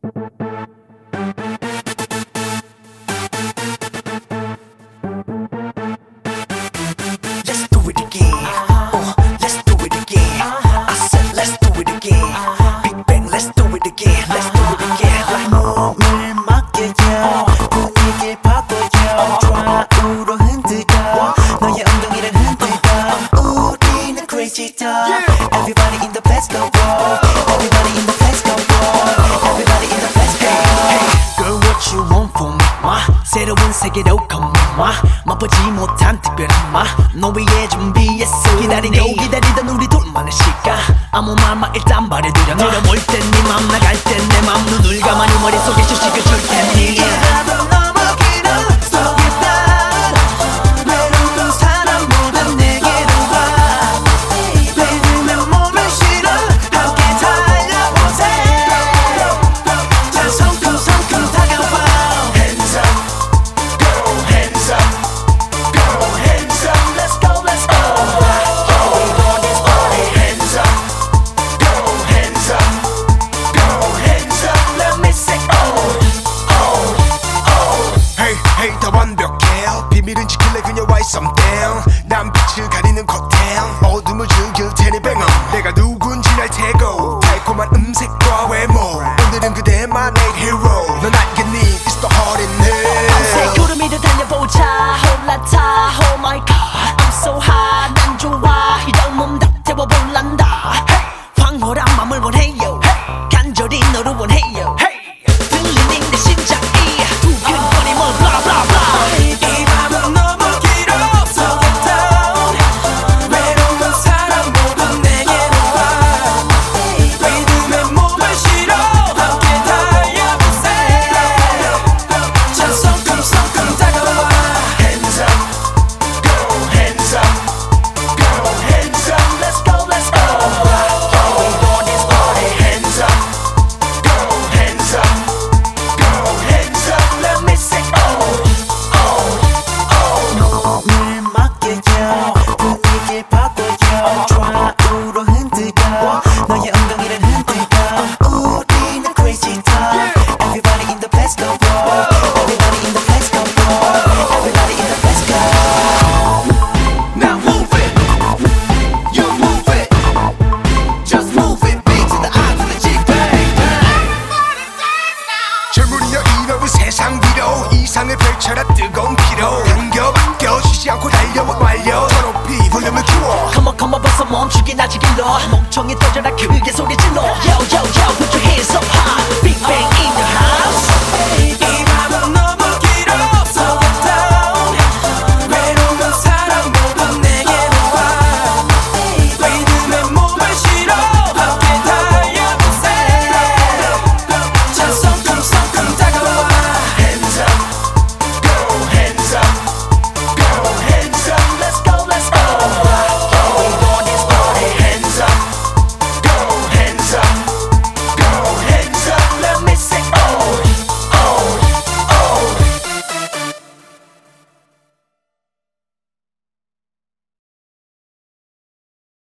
Let's do it again. Let's do it again. I said let's do it again. Big Bang, let's do it again. Let's do it again. Like 몸을 맡겨요. 분위기 바꿔요. 좌우로 흔들어. 너의 엉덩이를 흔들어. 우리는 crazy dog. Everybody in the place go roll. Everybody in the place go roll. Everybody in the place go roll. Hey, girl, what you want from me? 새로운 세계로 come on. 맛보지 못한 특별한 맛. 너 위해 준비했어. 기다리던 우리 둘만의 시간. 아무 말만 일단 말해드려. 들어볼 땐 네 맘, 나갈 땐 내 맘. 눈을 감아 네 머릿속에 휴식을 줄 테니. 나도 너무 길어 속에 난 외로운 사람보다 내게로 와. Baby 내 몸을 실어 함께 달려보세. 자 성큼성큼 다가와. Hands up, go hands up, go hands up. Let's go, let's go. All we want is party. Hands up, go hands up, go hands up. Let me say oh, oh, oh. Hey hey 더 완벽해 비밀은 지킬래 그녀와의 something 난 빛을 가리는 커튼 어둠을 즐길 테니 bang on 내가 누군지 알 테고 달콤한 음색과 외모 오늘은 그대만의 hero 넌 알겠니 it's the heart in it 밤새 구름 위를 달려보자 올라타 oh my god I'm so hot 난 좋아 이런 몸 다 태워볼란다 황홀한 맘을 원해요 간절히 너를 원해요 들리는 내 심장이 두근거림을 blah blah blah 이 밤은 너무 길어 속에 down 외로운 사람보다 내게로 와. Baby 내 몸을 실어 함께 달려보세. 자 성큼성큼 다가와. Hands up, go hands up, go hands up. Let's go, let's go. All we want is party. Hands up, go hands up, go hands up. Let me say oh, oh, oh. 몸을 맡겨요. 분위기 바꿔요. 좌우로 흔들어. 너의 엉덩이를 흔들어. 우리는 crazy dog. Everybody in the place go roll. Everybody in the place go roll. Everybody in the place go. Now move it you move it just move it beat to the eye to the G bang bang 젊은이여 이러면 세상 위로 이상을 펼쳐라 뜨거운 피로 당겨 맡겨 쉬지 않고 달려와 완료 더 높이 볼륨을 키워 Come on 벌써 멈추긴 아직 일러 멍청이 터져라 크게 소리 질러 Yo yo yo put your hands up high Big